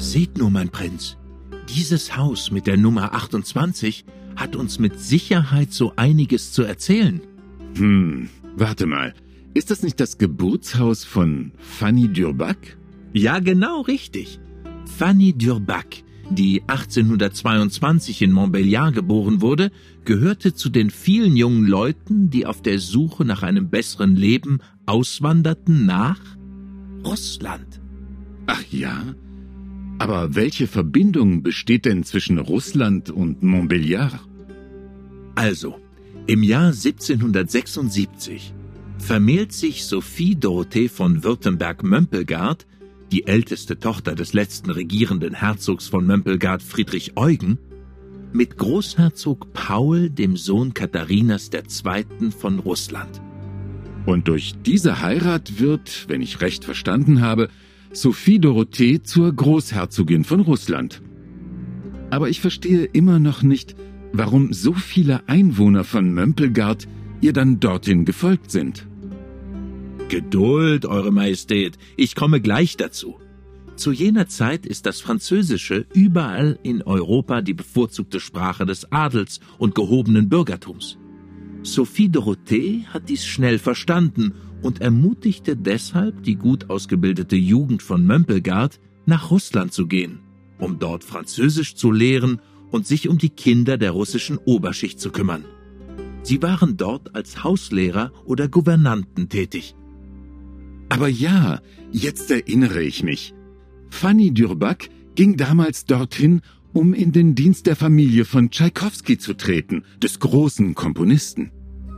Seht nur, mein Prinz, dieses Haus mit der Nummer 28 hat uns mit Sicherheit so einiges zu erzählen. Warte mal. Ist das nicht das Geburtshaus von Fanny d'Urbac? Ja, genau richtig. Fanny d'Urbac, die 1822 in Montbéliard geboren wurde, gehörte zu den vielen jungen Leuten, die auf der Suche nach einem besseren Leben auswanderten nach Russland. Ach ja? Aber welche Verbindung besteht denn zwischen Russland und Montbéliard? Also, im Jahr 1776 vermählt sich Sophie Dorothee von Württemberg-Mömpelgard, die älteste Tochter des letzten regierenden Herzogs von Mömpelgard Friedrich Eugen, mit Großherzog Paul, dem Sohn Katharinas II. Von Russland. Und durch diese Heirat wird, wenn ich recht verstanden habe, Sophie Dorothee zur Großherzogin von Russland. Aber ich verstehe immer noch nicht, warum so viele Einwohner von Mömpelgard ihr dann dorthin gefolgt sind. Geduld, Eure Majestät, ich komme gleich dazu. Zu jener Zeit ist das Französische überall in Europa die bevorzugte Sprache des Adels und gehobenen Bürgertums. Sophie Dorothee hat dies schnell verstanden und ermutigte deshalb die gut ausgebildete Jugend von Mömpelgard, nach Russland zu gehen, um dort Französisch zu lehren und sich um die Kinder der russischen Oberschicht zu kümmern. Sie waren dort als Hauslehrer oder Gouvernanten tätig. Aber ja, jetzt erinnere ich mich. Fanny d'Urbac ging damals dorthin, um in den Dienst der Familie von Tschaikowski zu treten, des großen Komponisten.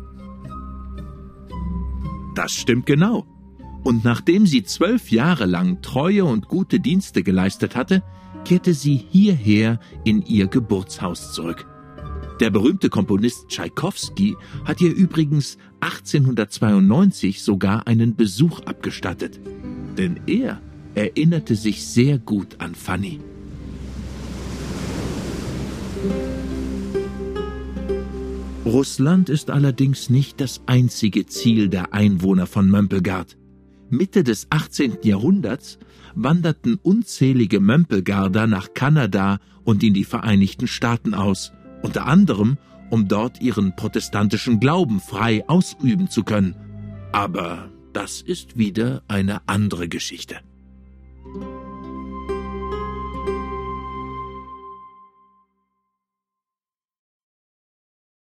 Das stimmt genau. Und nachdem sie 12 Jahre lang treue und gute Dienste geleistet hatte, kehrte sie hierher in ihr Geburtshaus zurück. Der berühmte Komponist Tschaikowski hat ihr übrigens 1892 sogar einen Besuch abgestattet. Denn er erinnerte sich sehr gut an Fanny. Russland ist allerdings nicht das einzige Ziel der Einwohner von Mömpelgard. Mitte des 18. Jahrhunderts wanderten unzählige Mömpelgarder nach Kanada und in die Vereinigten Staaten aus, unter anderem, um dort ihren protestantischen Glauben frei ausüben zu können. Aber das ist wieder eine andere Geschichte.